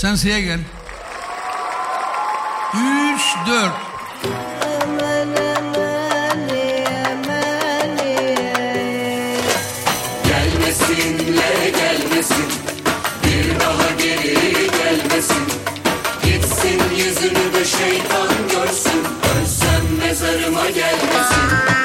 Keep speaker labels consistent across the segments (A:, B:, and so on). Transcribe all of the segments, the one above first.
A: Sen S'ye gel. 3, 4.
B: Gelmesinle gelmesin, bir daha geri gelmesin. Gitsin yüzünü de şeytan görsün, ölsem mezarıma gelmesin.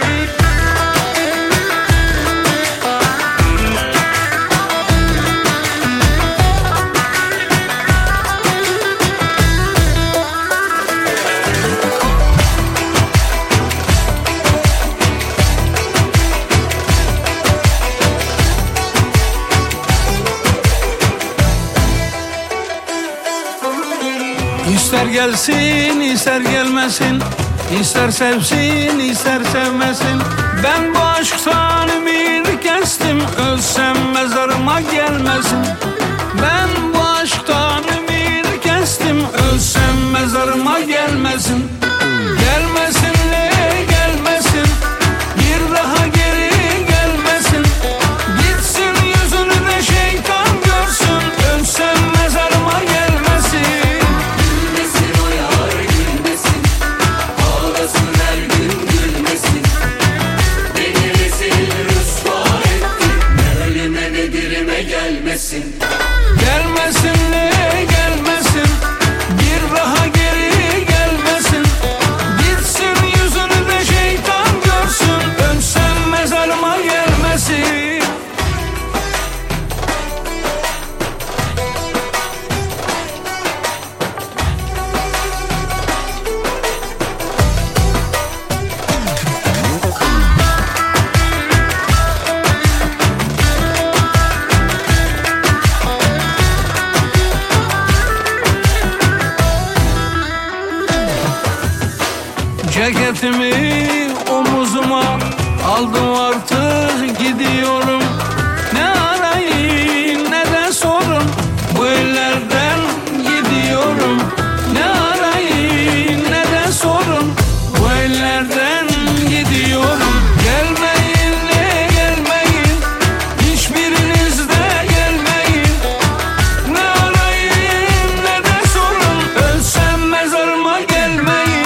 A: İster gelsin, ister gelmesin, ister sevsin, ister sevmesin. Ben bu aşktan ümit kestim, ölsem mezarıma gelmesin. Ben bu aşktan ümit kestim, ölsem mezarıma gelmesin. Gelmesinle gelmesin, bir daha geri gelmesin. Gitsin yüzünü de şeytan görsün, ölsem mezarıma gelmesin. Gelmesinle gelmesin, bir daha geri gelmesin. Gitsin yüzünü de şeytan görsün, ölsem mezarıma gelmesin. Ceketimi omuzuma aldım, artık gidiyorum. Ne arayın ne de sorun, bu ellerden gidiyorum. Ne arayın ne de sorun, bu ellerden gidiyorum. Gelmeyin ne gelmeyin, hiçbiriniz de gelmeyin. Ne arayın ne de sorun, ölsem mezarıma gelmeyin.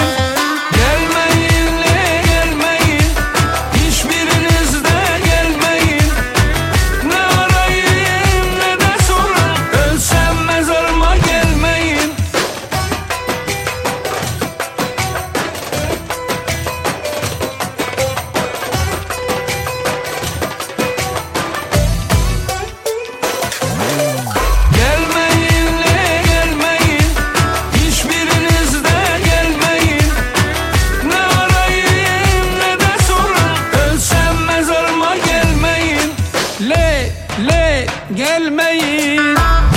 A: Gelmeyin.